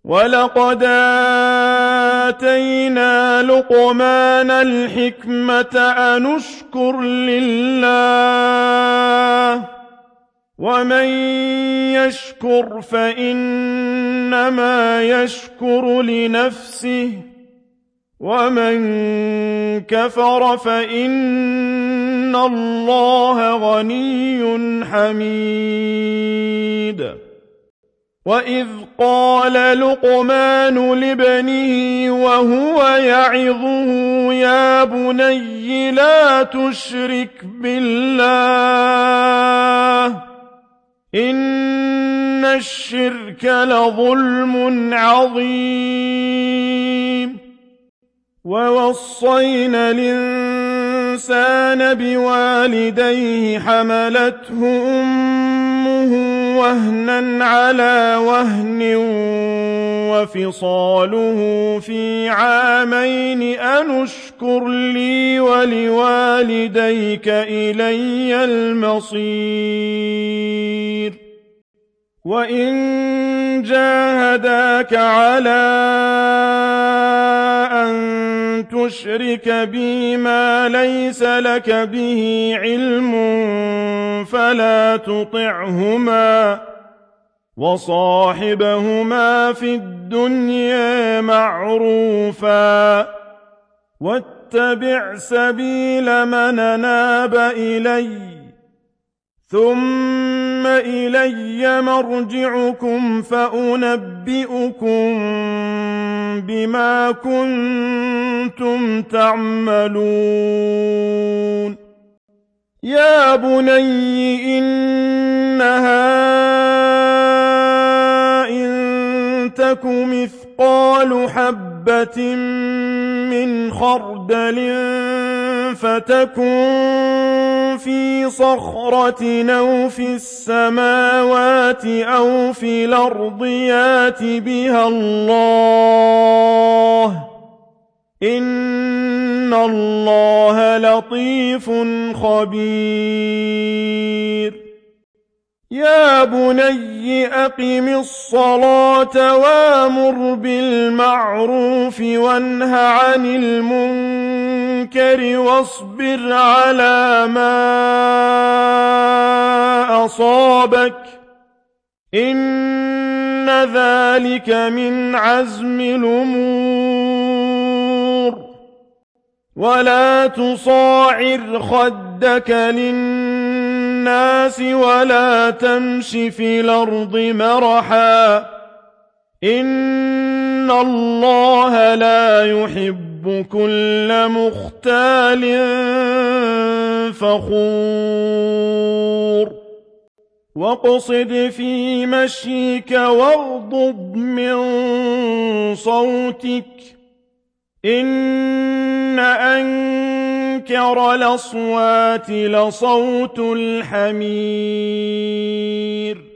وَلَقَدْ آتَيْنَا لُقْمَانَ الْحِكْمَةَ أَنِ اشْكُرْ لِلَّهِ ۚ وَمَن يَشْكُرْ فَإِنَّمَا يَشْكُرُ لِنَفْسِهِ ۖ وَمَن كَفَرَ فَإِنَّ اللَّهَ غَنِيٌّ حَمِيدٌ. وَإِذْ قَالَ لُقْمَانُ لِابْنِهِ وَهُوَ يَعِظُهُ يَا بُنَيَّ لَا تُشْرِكْ بِاللَّهِ ۖ إِنَّ الشِّرْكَ لَظُلْمٌ عَظِيمٌ. وَوَصَّيْنَا الْإِنسَانَ بِوَالِدَيْهِ حَمَلَتْهُ أُمُّهُ وَهْنًا عَلَىٰ وَهْنٍ وَفِصَالُهُ فِي عَامَيْنِ أَنِ اشْكُرْ لِي وَلِوَالِدَيْكَ إِلَيَّ الْمَصِيرُ. وَإِن جَاهَدَاكَ عَلَىٰ أَن تُشْرِكَ بِي مَا لَيْسَ لَكَ بِهِ عِلْمٌ فَلَا تُطِعْهُمَا ۖ وَصَاحِبْهُمَا فِي الدُّنْيَا مَعْرُوفًا ۖ وَاتَّبِعْ سَبِيلَ مَنْ أَنَابَ إِلَيَّ ۚ ثُمَّ إِلَيَّ مَرْجِعُكُمْ فَأُنَبِّئُكُم بِمَا كُنتُمْ تَعْمَلُونَ. يَا بُنَيَّ إِنَّهَا إِن تَكُ مِثْقَالُ حَبَّةٍ مِّنْ خَرْدَلٍ فَتَكُن فِي صَخْرَةٍ أَوْ فِي السَّمَاوَاتِ أَوْ فِي الْأَرْضِ يَأْتِ بِهَا اللَّهُ ۚ إِنَّ اللَّهَ لَطِيفٌ خَبِيرٌ. يَا بُنَيَّ أَقِمِ الصَّلَاةَ وَأْمُرْ بِالْمَعْرُوفِ وَانْهَ عَنِ الْمُنكَرِ وَاصْبِرْ عَلَىٰ مَا أَصَابَكَ ۖ إِنَّ ذَٰلِكَ مِنْ عَزْمِ الْأُمُورِ. وَلَا تُصَعِّرْ خَدَّكَ لِلنَّاسِ وَلَا تَمْشِ فِي الْأَرْضِ مَرَحًا ۖ إِنَّ اللَّهَ لَا يُحِبُّ كُلَّ مُخْتَالٍ فَخُورٍ. وَاقْصِدْ فِي مَشْيِكَ وَاغْضُضْ مِن صَوْتِكَ ۚ إِنَّ أَنكَرَ الْأَصْوَاتِ لَصَوْتُ الْحَمِيرِ.